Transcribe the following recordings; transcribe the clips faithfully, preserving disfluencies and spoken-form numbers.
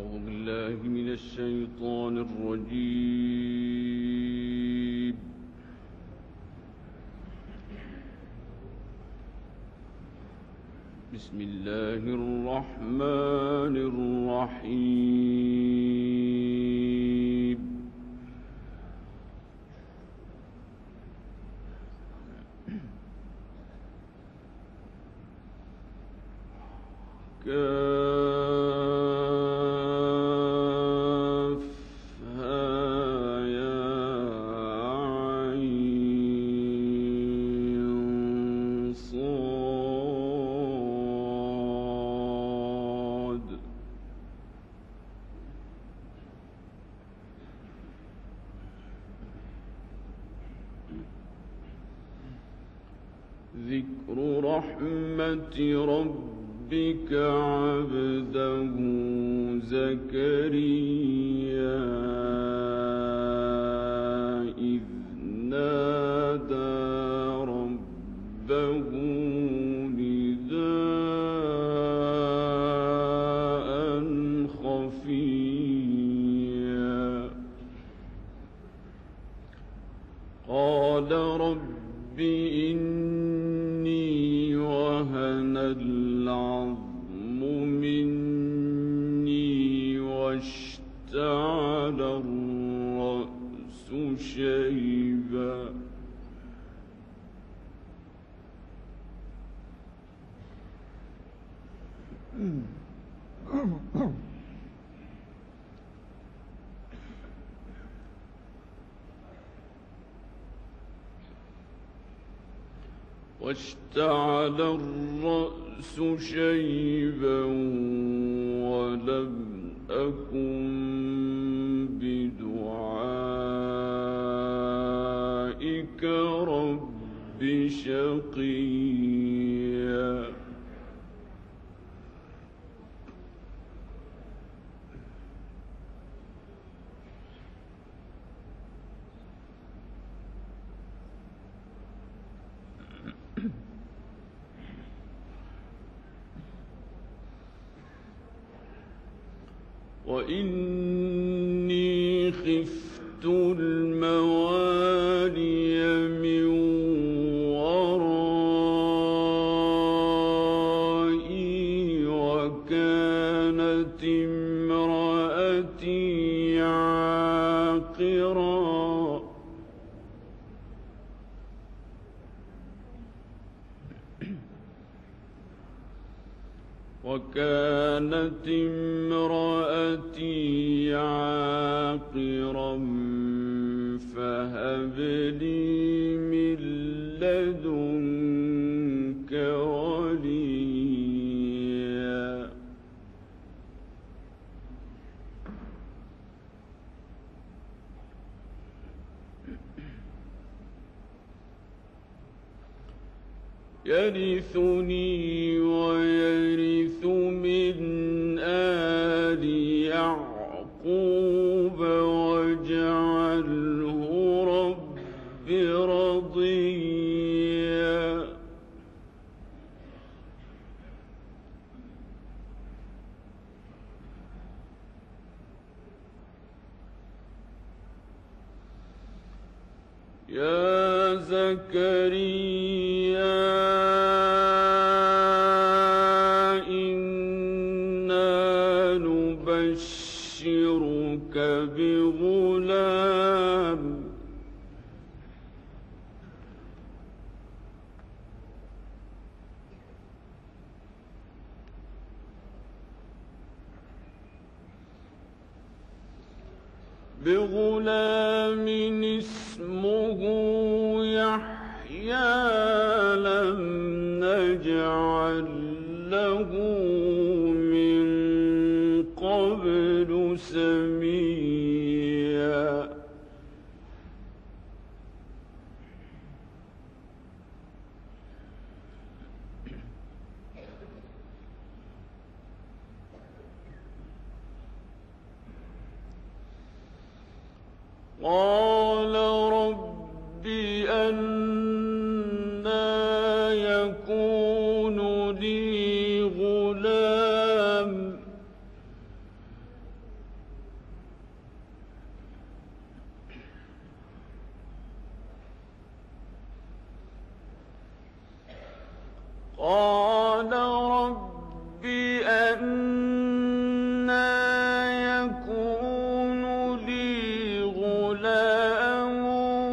أعوذ بالله من الشيطان الرجيم. بسم الله الرحمن الرحيم. كافها يا عين صاد. ذكر رحمة ربك عبده زكريا إذ نادى ربه نداء خفيا قال رب إني وهن العظم مني واشتعل الرأس شيبا واشتعل الرأس شيبا ولم أكن بدعائك رب شقيا وإني خفت الموالي من ورائي وكانت امرأتي عاقرا وكانت امرأتي عاقرا فهب لي من لدنك وليا يرثني ويرث من آل يعقوب واجعله رب رضيا يا زكريا إنا نبشرك بغلام بغلام اسمه يحيى لم نجعل له من قبل سميا قال رب أنى يكون لي غلام رب أنى يكون لي غلام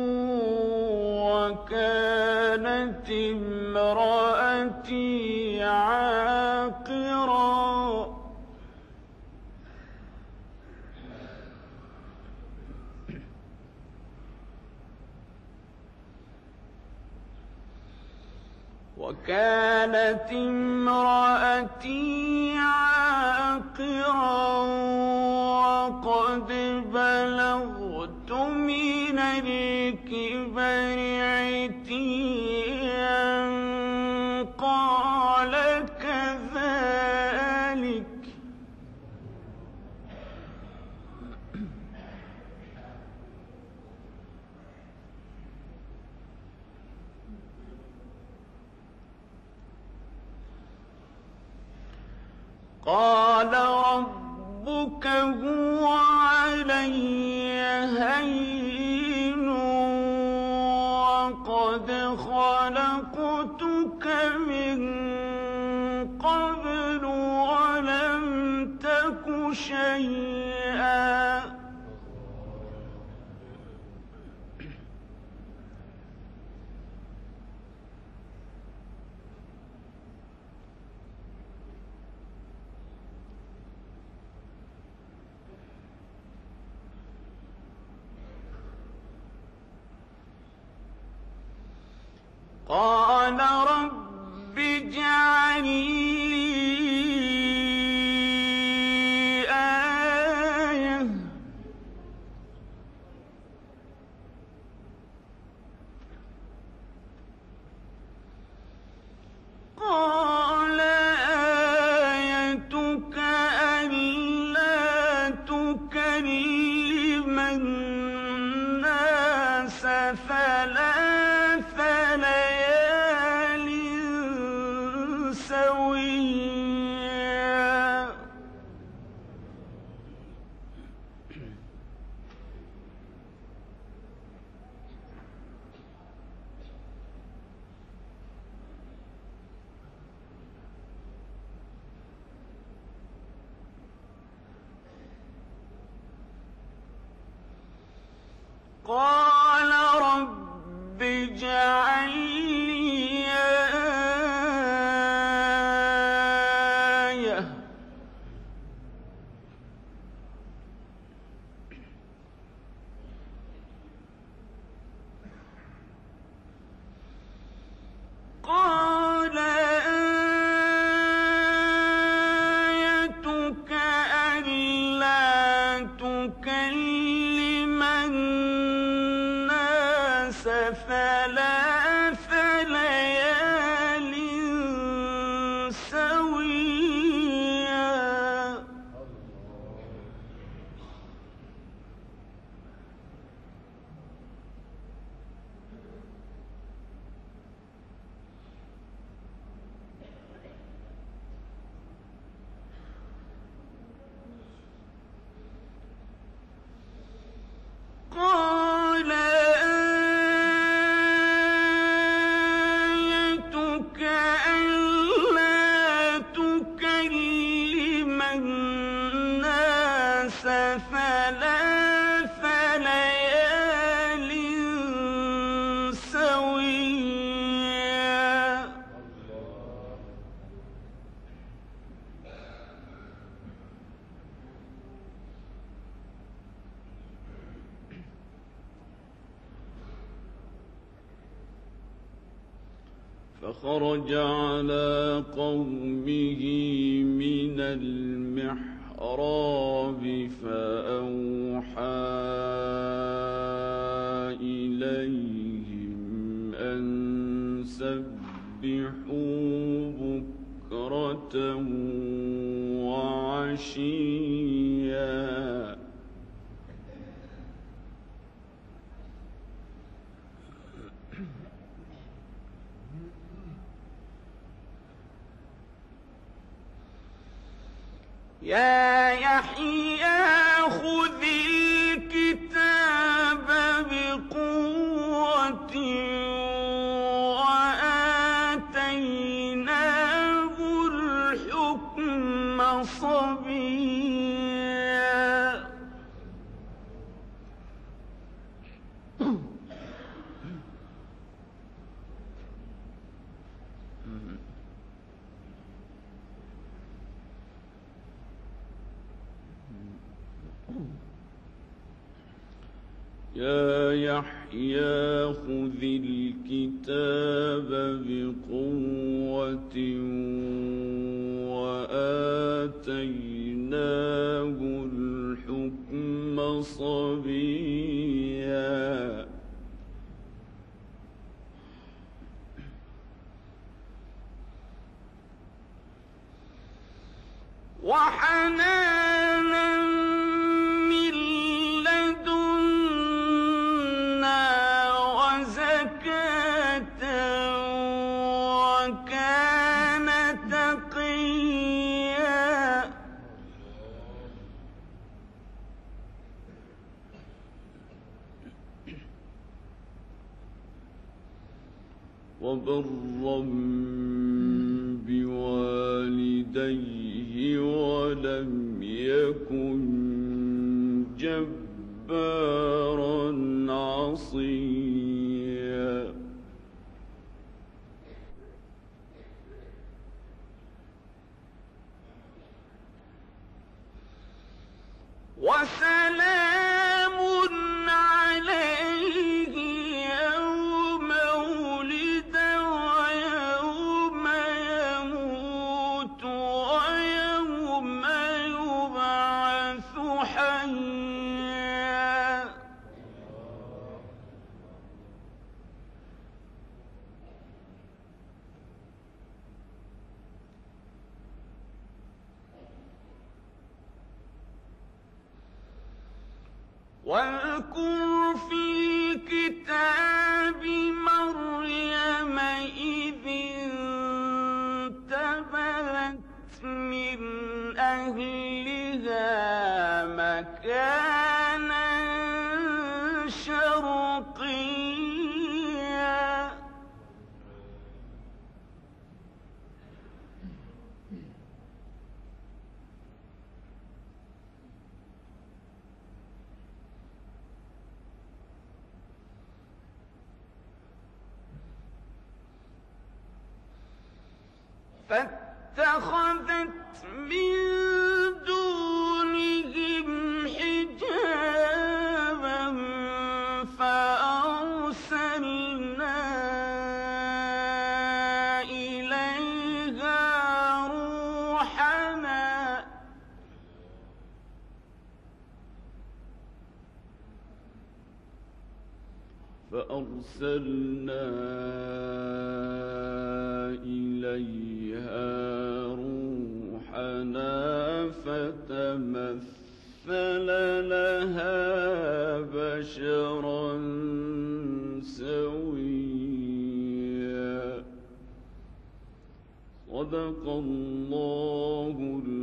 وكانت امرأتي عاقرا وكانت امرأتي عاقرا وقد بلغت من الكبر عتيا قال كذلك قال ربك هو علي هين وقد خلقتك من قبل ولم تك شيئا قال رب اجعل لي آية قال آيتك ألا تكلم الناس ثلاث ليال سويا قال رب اجعل لي آية قال آيتك ألا تكلم الناس ثلاث ليال سويا قال آيتك ألا تكلم الناس ثلاث ليال سويا فخرج على قومه من المحراب فأوحى إليهم أن سبحوا بكرة وعشيا يا يحيى خذ الكتاب بقوة وآتيناه الحكم صبيا يا يحيى خذ الكتاب بقوة وآتيناه الحكم صبيا وحنانا من لدنا وزكاة وكان تقيا وبرا بوالديه ولم يكن جبارا عصيا وسلام عليه يوم ولد ويوم يموت ويوم يبعث حيا واذكر في الكتاب مريم إذ انتبذت من أهلها مكانا شرقيا فاتخذت من دونهم حجابا فأرسلنا إليها روحنا فأرسلنا إليها روحنا فتمثل لها بشرا سويا صدق الله